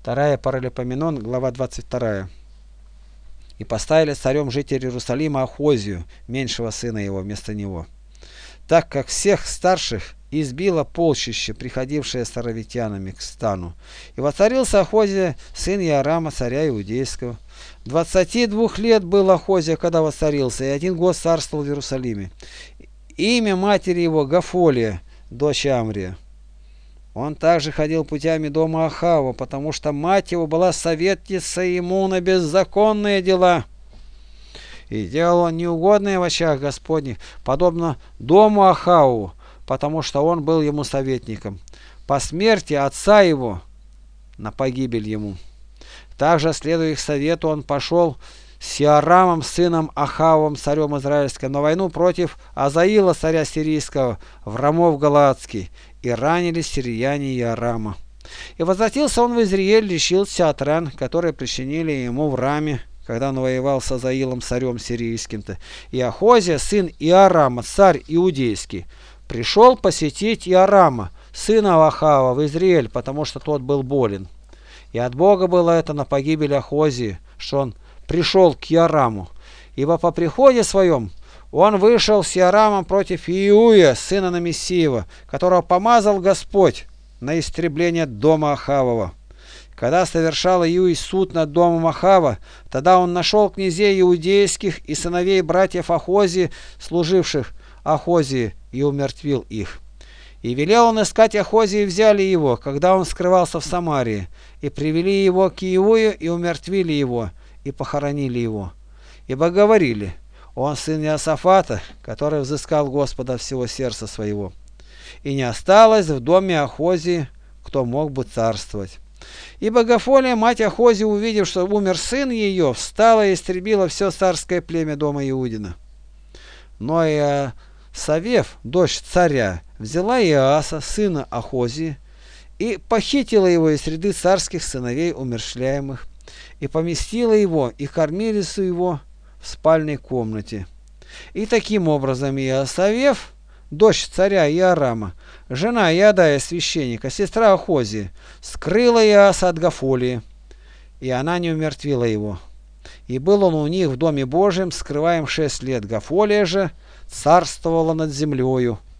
2 Паралипоменон, глава 22. И поставили царем жителей Иерусалима Ахозию, меньшего сына его, вместо него, так как всех старших избило полчище, приходившее с аравитянами к стану. И воцарился Ахозия, сын Иорама, царя Иудейского. 22 лет был Ахозия, когда воцарился, и 1 год царствовал в Иерусалиме. Имя матери его Гафолия, дочь Амрия. Он также ходил путями дома Ахава, потому что мать его была советницей ему на беззаконные дела. И делал он неугодное в очах Господних, подобно дому Ахаву, потому что он был ему советником. По смерти отца его на погибель ему. Также, следуя их совету, он пошел с Иорамом, сыном Ахавом, царем Израильским, на войну против Азаила, царя сирийского, в Рамов Галаадский, и ранили сирияне Иорама. И возвратился он в Израиль, лечился от ран, которые причинили ему в Раме, когда он воевал с Азаилом, царем сирийским-то. И Ахозия, сын Иорама, царь иудейский, пришел посетить Иорама, сына Ахава, в Израиль, потому что тот был болен. И от Бога было это на погибель Ахозии, что он пришел к Иораму. Ибо по приходе своем он вышел с Иорамом против Иуя, сына Намессиева, которого помазал Господь на истребление дома Ахавова. Когда совершал Иуй суд над домом Ахава, тогда он нашел князей иудейских и сыновей братьев Ахозии, служивших Ахозии, и умертвил их. И велел он искать Ахозии, и взяли его, когда он скрывался в Самарии, и привели его к Иую, и умертвили его, и похоронили его. Ибо говорили: он сын Иосафата, который взыскал Господа всего сердца своего. И не осталось в доме Ахозии, кто мог бы царствовать. Ибо Гафолия, мать Ахозии, увидев, что умер сын ее, встала и истребила все царское племя дома Иудина. Но Иосавев, дочь царя, взяла Иоаса, сына Ахозии, и похитила его из среды царских сыновей умерщвляемых, и поместила его и кормилицу его в спальной комнате. И таким образом Иосавев, дочь царя Иорама, жена Иодая священника, сестра Ахозии, скрыла Иоаса от Гафолии, и она не умертвила его. И был он у них в доме Божьем, скрываем 6 лет. Гафолия же царствовала над землею.